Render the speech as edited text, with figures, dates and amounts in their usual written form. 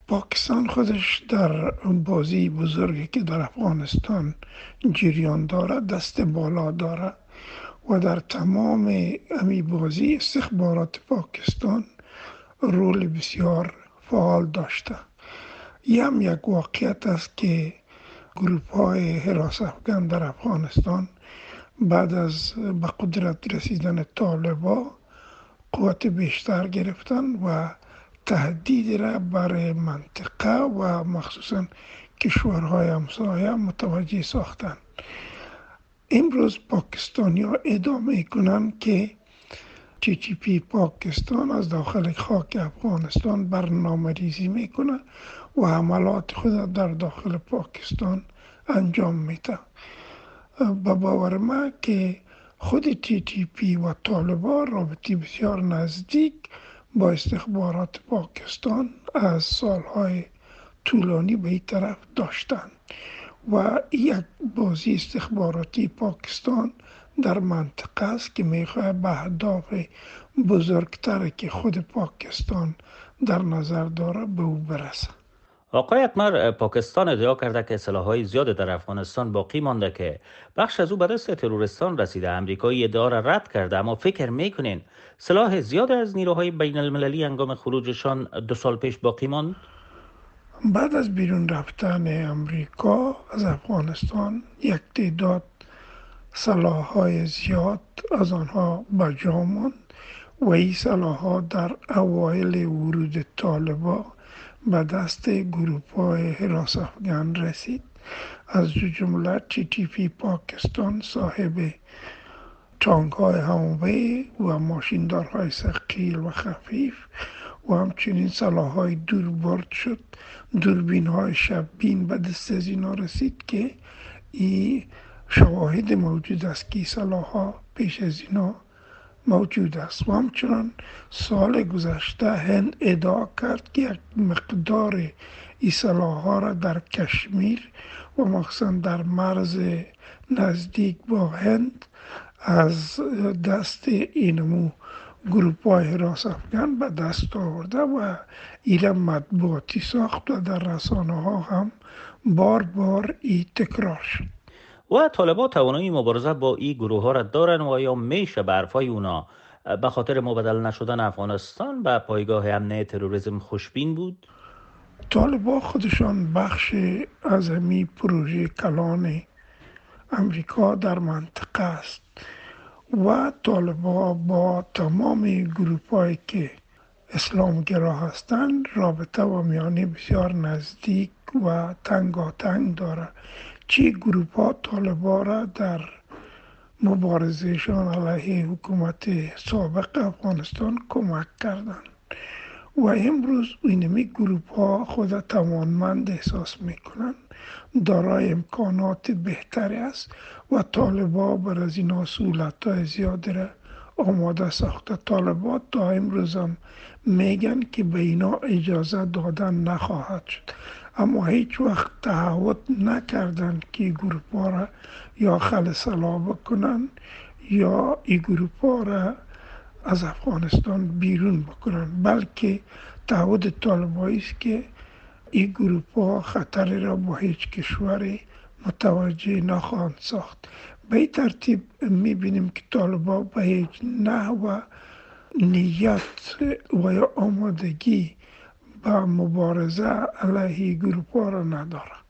پاکستان خودش در بازی بزرگی که در افغانستان جریان دارد دست بالا دارد و در تمام امی بازی استخبارات پاکستان رول بسیار فعال داشته. یک واقعیت است که گروپ های حراس افغان در افغانستان بعد از به قدرت رسیدن طالبا قوت بیشتر گرفتن و تهدید را برای منطقه و مخصوصا کشورهای همسایه متوجه ساختند. امروز پاکستانی‌ها ادعا می‌کنند که TTP پاکستان از داخل خاک افغانستان برنامه‌ریزی میکنه و حملات خود در داخل پاکستان انجام میده. به باور من که خود TTP و طالبان رابطه بسیار نزدیک با استخبارات پاکستان از سالهای طولانی به این طرف داشتند و یک بازی استخباراتی پاکستان در منطقه است که میخواه به اهداف بزرگتر که خود پاکستان در نظر داره به او برسه. آقای اکمر، پاکستان ادعا کرده که سلاح‌های زیاد در افغانستان باقی مانده که بخش از او به دست تروریستان رسیده. امریکایی ادعا را رد کرده، اما فکر میکنین سلاح زیاد از نیروهای بین المللی هنگام خروجشان 2 سال پیش باقی ماند؟ بعد از بیرون رفتن امریکا از افغانستان یک تعداد سلاح‌های زیاد از آنها به جا ماند و این سلاح‌ها در اوایل ورود طالبان به دست گروه‌های حراس افغان رسید. از جمله TTP پاکستان صاحب تانک‌های همواره و ماشیندارهای ثقیل و خفیف و همچنین سلاح‌های دوربرد شد. دوربین‌های شب‌بین به دست از اینا رسید که این شواهد موجود است که سلاح‌ها پیش از اینا موجود است. و همچنان سال گذشته هند ادعا کرد که یک مقدار این سلاح‌ها را در کشمیر و مخصوصا در مرز نزدیک با هند از دست اینمو گروه‌های حراس افغان به دست آورده و این مطبوعاتی ساخت و در رسانه‌ها هم بار این تکرار شد. و طالبان توانایی مبارزه با این گروه ها را دارن و یا میشه به حرفای اونا به خاطر مبدل نشدن افغانستان به پایگاه امنه تروریسم خوشبین بود؟ طالبان خودشان بخش از همی پروژه کلان امریکا در منطقه است و طالبان با تمام گروه‌هایی که اسلامگرا هستند رابطه و میانه بسیار نزدیک و تنگاتنگ داره. چی گروه‌ها طالبان را در مبارزهشان علیه حکومت سابق افغانستان کمک کردند و امروز اینمی گروه‌ها خود توانمند احساس میکنند، دارای امکانات بهتری است و طالبان بر از اینا سهولت‌های زیادی را آماده ساخته. طالبان تا امروز هم میگن که به اینا اجازه دادن نخواهد شد، اما هیچ وقت تعهد نکردند که گروه‌ها را یا خلع بکنن یا این گروه‌ها را از افغانستان بیرون بکنن، بلکه تعهد طالبانی است که این گروه‌ها خطری را با هیچ کشوری متوجه نخواهند ساخت. به این ترتیب میبینیم که طالبان به هیچ نحو نیت و یا آمادگی با مبارزه علیه گروه‌ها را نداره.